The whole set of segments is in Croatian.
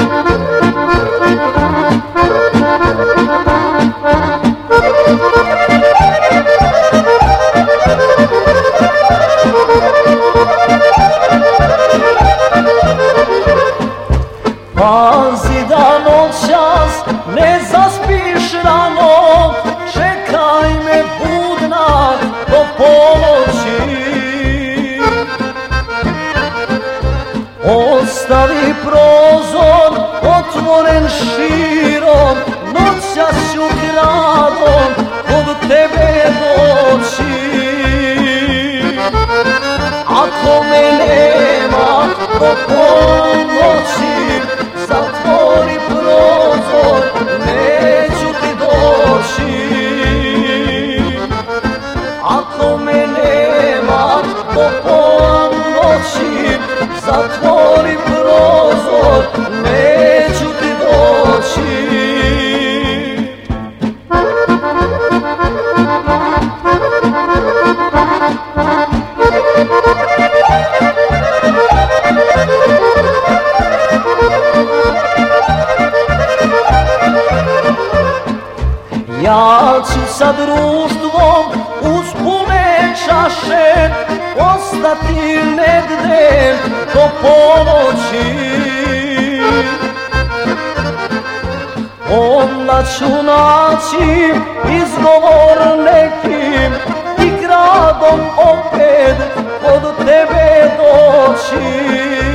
Pazi da noćas ne zaspiš rano, čekaj me budna do ponoći. Ostavi prozor otvoren širom, noćas ću gradom kod tebe doći. Ako me nema do ponoći, zatvori prozor, neću ti doći. Ako me nema do ponoći, zatvori prozor, neću ti doći. Ja ću sa društvom uz pune čaše ostati negde do ponoći. Onda ću naći izgovor nekim i gradom opet kod tebe doći.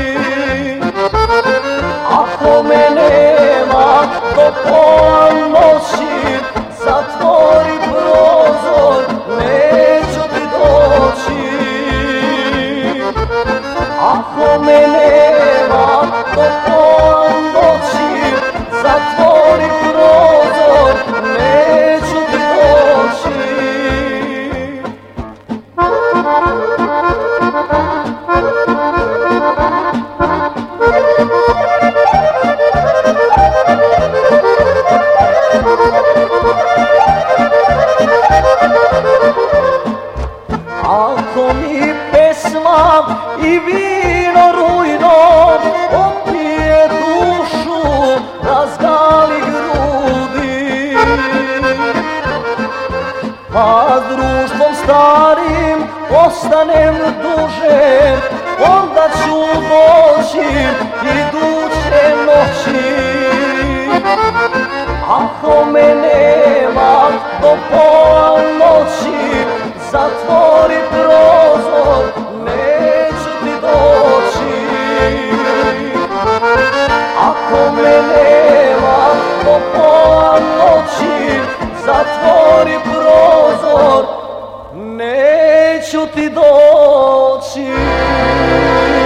Ako me nema do ponoći, zatvori prozor, neću ti doći. Ako me nema do ponoći, zatvori prozor, neću ti doći. Ako mi pesma i vino rujno opije dušu, razgali grudi, pa društvom starim ostanem duže, onda ću doći iduće noći. Ako me nema do ponoći, zatvori prozor, neću ti doći. Ako me nema do ponoći, zatvori prozor, neću ti doći.